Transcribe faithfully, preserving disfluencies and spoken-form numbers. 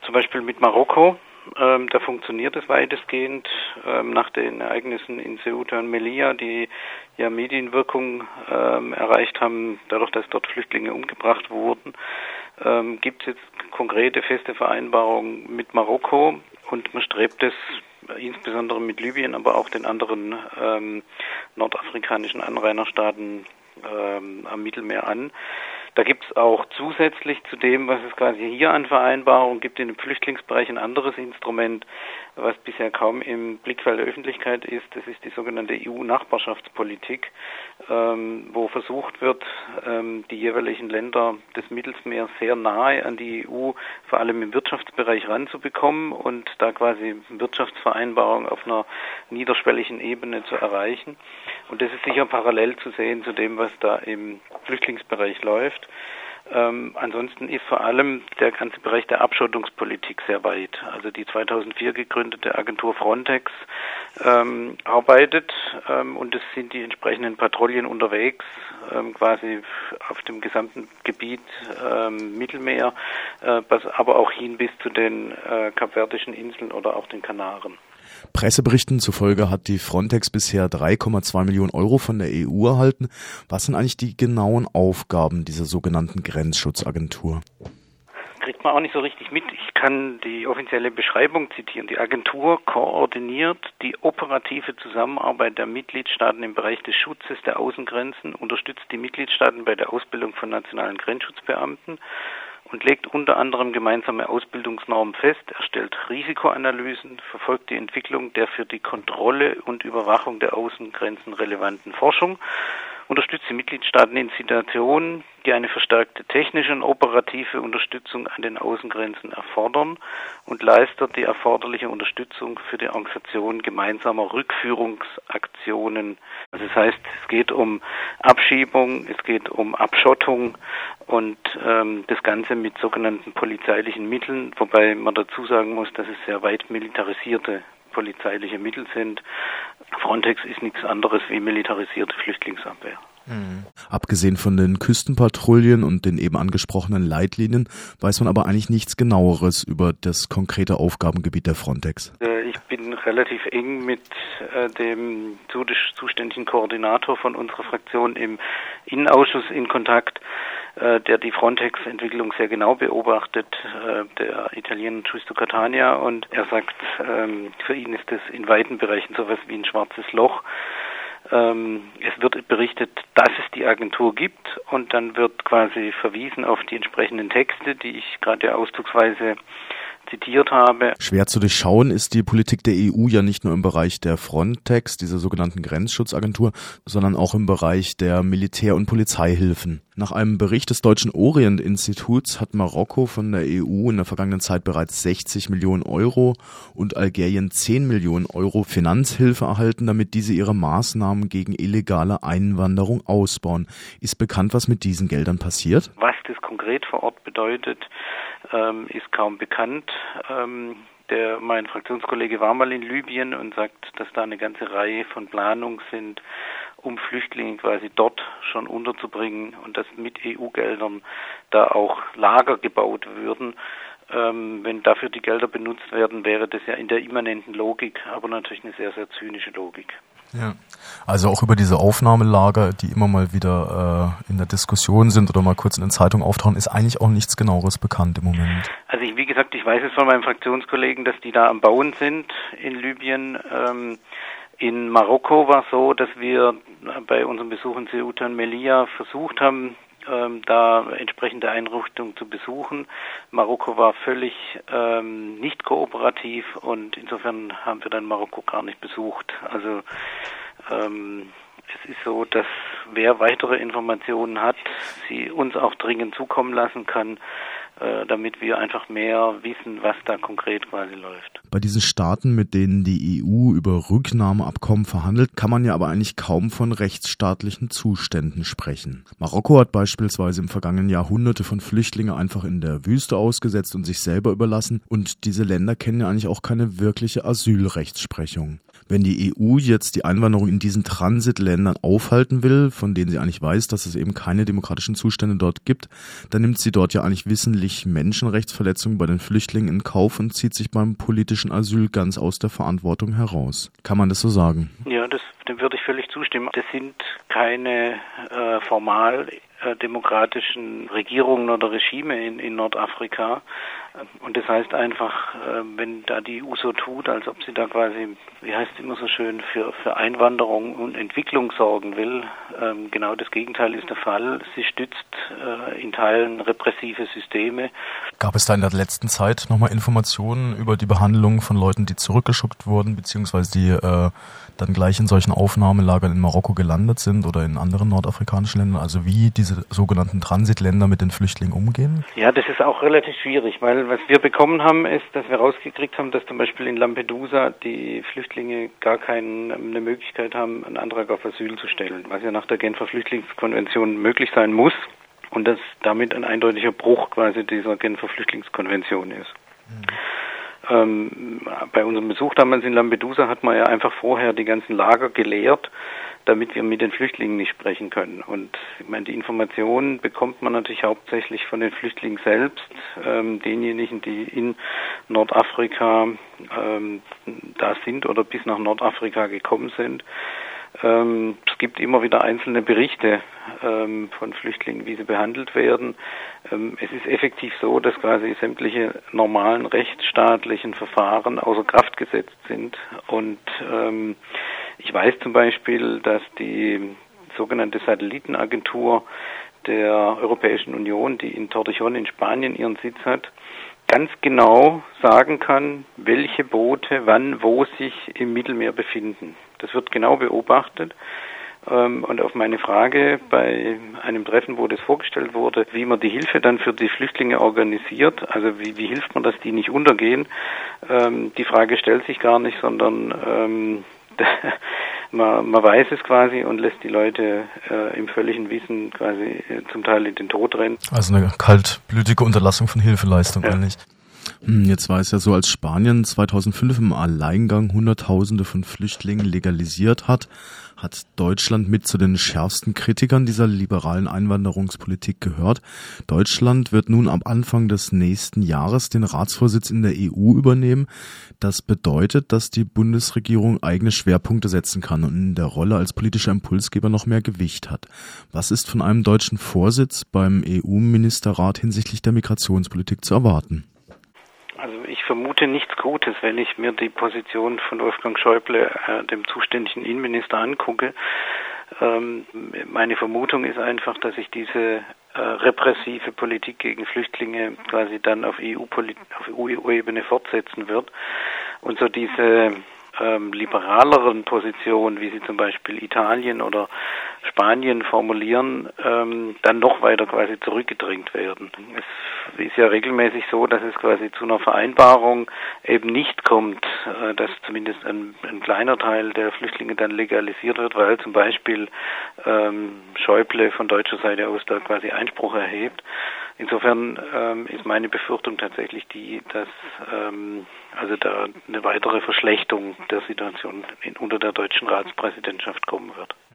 zum Beispiel mit Marokko. Ähm, da funktioniert es weitestgehend ähm, nach den Ereignissen in Ceuta und Melilla, die ja Medienwirkung ähm, erreicht haben, dadurch, dass dort Flüchtlinge umgebracht wurden. Ähm, gibt es jetzt konkrete, feste Vereinbarungen mit Marokko und man strebt es insbesondere mit Libyen, aber auch den anderen ähm, nordafrikanischen Anrainerstaaten ähm, am Mittelmeer an. Da gibt es auch zusätzlich zu dem, was es quasi hier an Vereinbarungen gibt, in dem Flüchtlingsbereich ein anderes Instrument, was bisher kaum im Blickfeld der Öffentlichkeit ist. Das ist die sogenannte E U-Nachbarschaftspolitik, ähm, wo versucht wird, ähm, die jeweiligen Länder des Mittelmeers sehr nahe an die E U, vor allem im Wirtschaftsbereich, ranzubekommen und da quasi Wirtschaftsvereinbarungen auf einer niederschwelligen Ebene zu erreichen. Und das ist sicher parallel zu sehen zu dem, was da im Flüchtlingsbereich läuft. Ähm, ansonsten ist vor allem der ganze Bereich der Abschottungspolitik sehr weit. Also die zweitausendvier gegründete Agentur Frontex ähm, arbeitet ähm, und es sind die entsprechenden Patrouillen unterwegs, ähm, quasi auf dem gesamten Gebiet ähm, Mittelmeer, äh, aber auch hin bis zu den äh, Kapverdischen Inseln oder auch den Kanaren. Presseberichten zufolge hat die Frontex bisher drei Komma zwei Millionen Euro von der E U erhalten. Was sind eigentlich die genauen Aufgaben dieser sogenannten Grenzschutzagentur? Kriegt man auch nicht so richtig mit. Ich kann die offizielle Beschreibung zitieren. Die Agentur koordiniert die operative Zusammenarbeit der Mitgliedstaaten im Bereich des Schutzes der Außengrenzen, unterstützt die Mitgliedstaaten bei der Ausbildung von nationalen Grenzschutzbeamten und legt unter anderem gemeinsame Ausbildungsnormen fest, erstellt Risikoanalysen, verfolgt die Entwicklung der für die Kontrolle und Überwachung der Außengrenzen relevanten Forschung, unterstützt die Mitgliedstaaten in Situationen, die eine verstärkte technische und operative Unterstützung an den Außengrenzen erfordern und leistet die erforderliche Unterstützung für die Organisation gemeinsamer Rückführungsaktionen. Also das heißt, es geht um Abschiebung, es geht um Abschottung und ähm, das Ganze mit sogenannten polizeilichen Mitteln, wobei man dazu sagen muss, dass es sehr weit militarisierte polizeiliche Mittel sind. Frontex ist nichts anderes wie militarisierte Flüchtlingsabwehr. Mhm. Abgesehen von den Küstenpatrouillen und den eben angesprochenen Leitlinien weiß man aber eigentlich nichts Genaueres über das konkrete Aufgabengebiet der Frontex. Ich bin relativ eng mit äh, dem zuständigen Koordinator von unserer Fraktion im Innenausschuss in Kontakt, äh, der die Frontex-Entwicklung sehr genau beobachtet, äh, der Italiener Giusto Catania, und er sagt, ähm, für ihn ist das in weiten Bereichen sowas wie ein schwarzes Loch. Ähm, es wird berichtet, dass es die Agentur gibt und dann wird quasi verwiesen auf die entsprechenden Texte, die ich gerade ausdrucksweise zitiert habe. Schwer zu durchschauen ist die Politik der E U ja nicht nur im Bereich der Frontex, dieser sogenannten Grenzschutzagentur, sondern auch im Bereich der Militär- und Polizeihilfen. Nach einem Bericht des Deutschen Orient-Instituts hat Marokko von der E U in der vergangenen Zeit bereits sechzig Millionen Euro und Algerien zehn Millionen Euro Finanzhilfe erhalten, damit diese ihre Maßnahmen gegen illegale Einwanderung ausbauen. Ist bekannt, was mit diesen Geldern passiert? Was das konkret vor Ort bedeutet, ähm, ist kaum bekannt. Ähm, der, mein Fraktionskollege war mal in Libyen und sagt, dass da eine ganze Reihe von Planungen sind, um Flüchtlinge quasi dort schon unterzubringen und dass mit E U-Geldern da auch Lager gebaut würden. Ähm, wenn dafür die Gelder benutzt werden, wäre das ja in der immanenten Logik, aber natürlich eine sehr, sehr zynische Logik. Ja, also auch über diese Aufnahmelager, die immer mal wieder äh, in der Diskussion sind oder mal kurz in den Zeitungen auftauchen, ist eigentlich auch nichts Genaueres bekannt im Moment. Also ich, wie gesagt, ich weiß es von meinem Fraktionskollegen, dass die da am Bauen sind in Libyen. Ähm, in Marokko war es so, dass wir bei unserem Besuch in Ceuta und Melilla versucht haben, ähm, da entsprechende Einrichtungen zu besuchen. Marokko war völlig ähm, nicht kooperativ und insofern haben wir dann Marokko gar nicht besucht. Also ähm, es ist so, dass wer weitere Informationen hat, sie uns auch dringend zukommen lassen kann, äh, damit wir einfach mehr wissen, was da konkret quasi läuft. Bei diesen Staaten, mit denen die E U über Rücknahmeabkommen verhandelt, kann man ja aber eigentlich kaum von rechtsstaatlichen Zuständen sprechen. Marokko hat beispielsweise im vergangenen Jahr Hunderte von Flüchtlingen einfach in der Wüste ausgesetzt und sich selber überlassen, und diese Länder kennen ja eigentlich auch keine wirkliche Asylrechtsprechung. Wenn die E U jetzt die Einwanderung in diesen Transitländern aufhalten will, von denen sie eigentlich weiß, dass es eben keine demokratischen Zustände dort gibt, dann nimmt sie dort ja eigentlich wissentlich eigentlich Menschenrechtsverletzungen bei den Flüchtlingen in Kauf und zieht sich beim politischen Asyl ganz aus der Verantwortung heraus. Kann man das so sagen? Ja, das, dem würde ich völlig zustimmen. Das sind keine äh, formal äh, demokratischen Regierungen oder Regime in, in Nordafrika. Und das heißt einfach, äh, wenn da die E U so tut, als ob sie da quasi, wie heißt es immer so schön, für, für Einwanderung und Entwicklung sorgen will, ähm, genau das Gegenteil ist der Fall. Sie stützt äh, in Teilen repressive Systeme. Gab es da in der letzten Zeit nochmal Informationen über die Behandlung von Leuten, die zurückgeschickt wurden, beziehungsweise die äh, dann gleich in solchen Aufnahmelagern in Marokko gelandet sind oder in anderen nordafrikanischen Ländern? Also wie diese sogenannten Transitländer mit den Flüchtlingen umgehen? Ja, das ist auch relativ schwierig, weil was wir bekommen haben, ist, dass wir rausgekriegt haben, dass zum Beispiel in Lampedusa die Flüchtlinge gar keine Möglichkeit haben, einen Antrag auf Asyl zu stellen, was ja nach der Genfer Flüchtlingskonvention möglich sein muss und das damit ein eindeutiger Bruch quasi dieser Genfer Flüchtlingskonvention ist. Mhm. Ähm, bei unserem Besuch damals in Lampedusa hat man ja einfach vorher die ganzen Lager geleert, damit wir mit den Flüchtlingen nicht sprechen können. Und ich meine, die Informationen bekommt man natürlich hauptsächlich von den Flüchtlingen selbst, ähm, denjenigen, die in Nordafrika ähm, da sind oder bis nach Nordafrika gekommen sind. Ähm, es gibt immer wieder einzelne Berichte ähm, von Flüchtlingen, wie sie behandelt werden. Ähm, es ist effektiv so, dass quasi sämtliche normalen rechtsstaatlichen Verfahren außer Kraft gesetzt sind. Und ähm, ich weiß zum Beispiel, dass die sogenannte Satellitenagentur der Europäischen Union, die in Torrejón in Spanien ihren Sitz hat, ganz genau sagen kann, welche Boote wann wo sich im Mittelmeer befinden. Das wird genau beobachtet. Und auf meine Frage bei einem Treffen, wo das vorgestellt wurde, wie man die Hilfe dann für die Flüchtlinge organisiert, also wie, wie hilft man, dass die nicht untergehen, die Frage stellt sich gar nicht, sondern man, man weiß es quasi und lässt die Leute äh, im völligen Wissen quasi äh, zum Teil in den Tod rennen. Also eine kaltblütige Unterlassung von Hilfeleistung ja. eigentlich. Jetzt war es ja so, als Spanien zweitausendfünf im Alleingang Hunderttausende von Flüchtlingen legalisiert hat, hat Deutschland mit zu den schärfsten Kritikern dieser liberalen Einwanderungspolitik gehört. Deutschland wird nun am Anfang des nächsten Jahres den Ratsvorsitz in der E U übernehmen. Das bedeutet, dass die Bundesregierung eigene Schwerpunkte setzen kann und in der Rolle als politischer Impulsgeber noch mehr Gewicht hat. Was ist von einem deutschen Vorsitz beim E U-Ministerrat hinsichtlich der Migrationspolitik zu erwarten? Also ich vermute nichts Gutes, wenn ich mir die Position von Wolfgang Schäuble, äh, dem zuständigen Innenminister, angucke. Ähm, meine Vermutung ist einfach, dass sich diese äh, repressive Politik gegen Flüchtlinge quasi dann auf E U-Polit- auf E U-Ebene fortsetzen wird und so diese ähm, liberaleren Positionen, wie sie zum Beispiel Italien oder Spanien formulieren, ähm, dann noch weiter quasi zurückgedrängt werden. Es ist ja regelmäßig so, dass es quasi zu einer Vereinbarung eben nicht kommt, äh, dass zumindest ein, ein kleiner Teil der Flüchtlinge dann legalisiert wird, weil zum Beispiel ähm, Schäuble von deutscher Seite aus da quasi Einspruch erhebt. Insofern ähm, ist meine Befürchtung tatsächlich die, dass ähm, also da eine weitere Verschlechterung der Situation in, unter der deutschen Ratspräsidentschaft kommen wird.